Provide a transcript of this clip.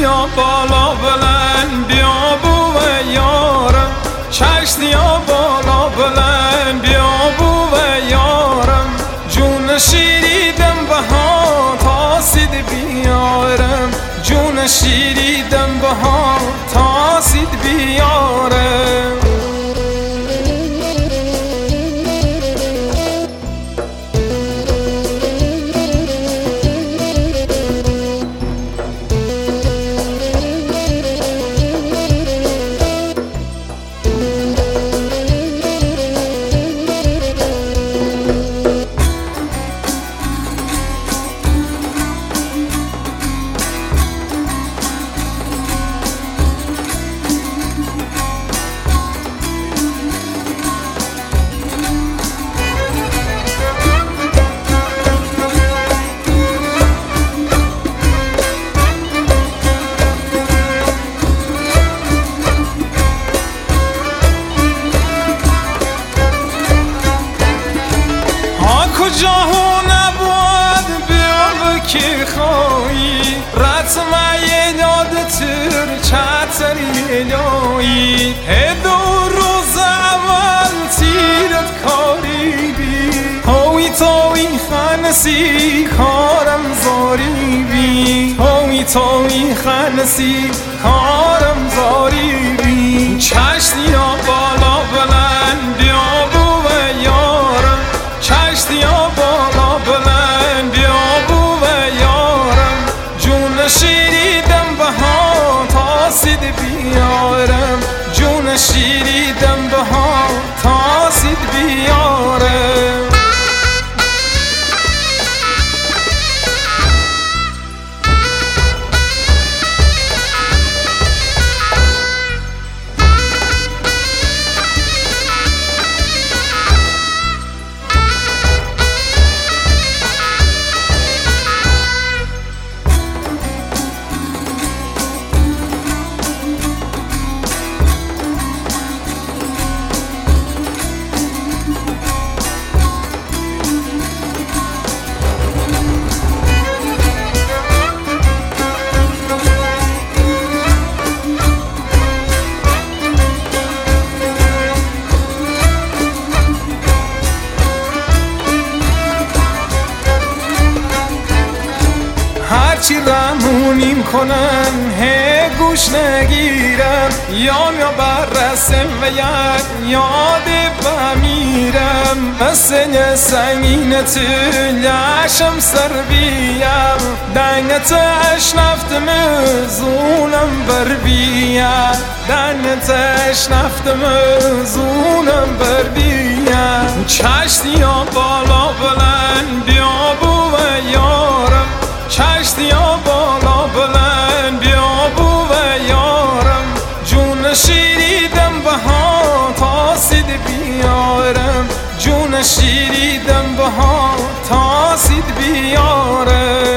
ها بالا بلند بیا بو یارم، کشتی ها بالا بلند بیا بو یارم، جون شیریدم بها تاسید بیارم، جون شیریدم بها تاسید بیارم. کجا نبود بیا که خواهی رتمه یاد تر چطری لایی دو روز اول تیرت کاری بی هاوی تاوی خنسی کارم زاری بی هاوی تاوی خنسی کارم زاری بی کشتی ها بالا بلند بیا بو یارم، کشتی ها بالا بلند بیا بو یارم، جون شیریدم بها تاسید بیارم، جون شیریدم بها تاسید بیارم. هرچی رمونیم کنن هی گوش نگیرم، یا برسم و یک یاد بمیرم، مثل سنگین تلاشم سر بیم، دنگت اشنفتم زونم بر بیم، دنگت اشنفتم زونم بر بیم، کشتی ها بالا بلند بیا بو یارم، کشتی ها بالا بلند بیا بو یارم، جون شیریدم بها تاسید بیارم، جون شیریدم بها تاسید بیارم.